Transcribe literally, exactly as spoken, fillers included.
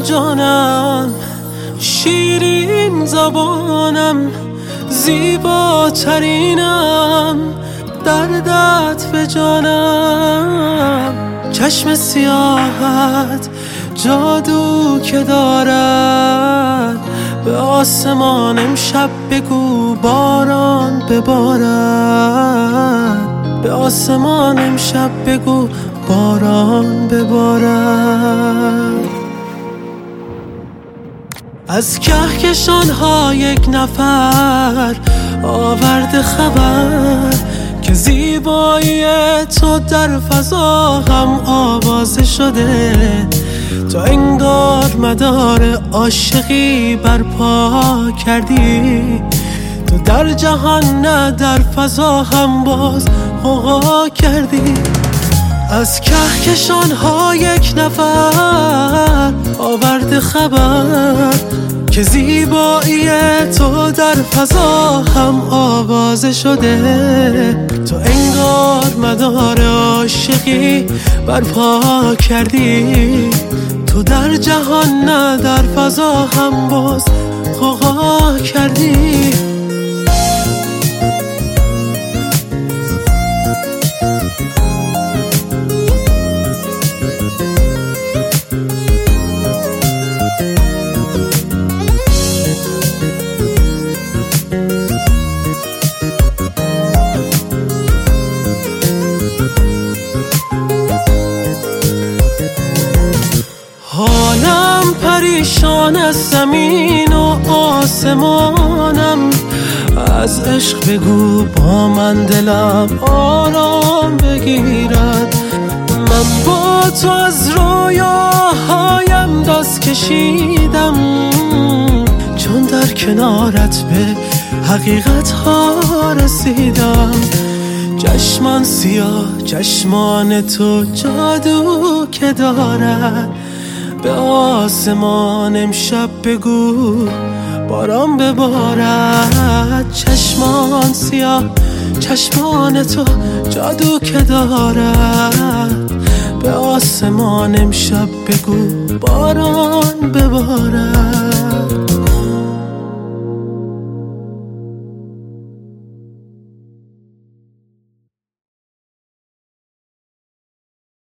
جانم، شیرین زبانم، زیباترینم، دردت به جانم. چشم سیاهت جادو که دارد، به آسمان امشب بگو باران ببارد، به آسمان امشب بگو باران ببارد. از کهکشان ها یک نفر آورده خبر که زیبایی تو در فضا هم آوازه شده. تو انگار مدار عاشقی برپا کردی، تو در جهان نه در فضا هم باز غوغا کردی. از کهکشان ها یک نفر آورده خبر که زیبایی تو در فضا هم آوازه شده. تو انگار مدار عاشقی برپا کردی، تو در جهان نه در فضا هم باز غوغا کردی. حالم پریشان از زمین و آسمانم، از عشق بگو با من دلم آرام بگیرد. من با تو از رویاهایم دست کشیدم، چون در کنارت به حقیقت ها رسیدم. چشمان سیاه چشمان تو جادو که دارد، به آسمان امشب بگو باران ببارد. چشمان سیاه چشمان تو جادو که دارد، به آسمان امشب بگو باران ببارد.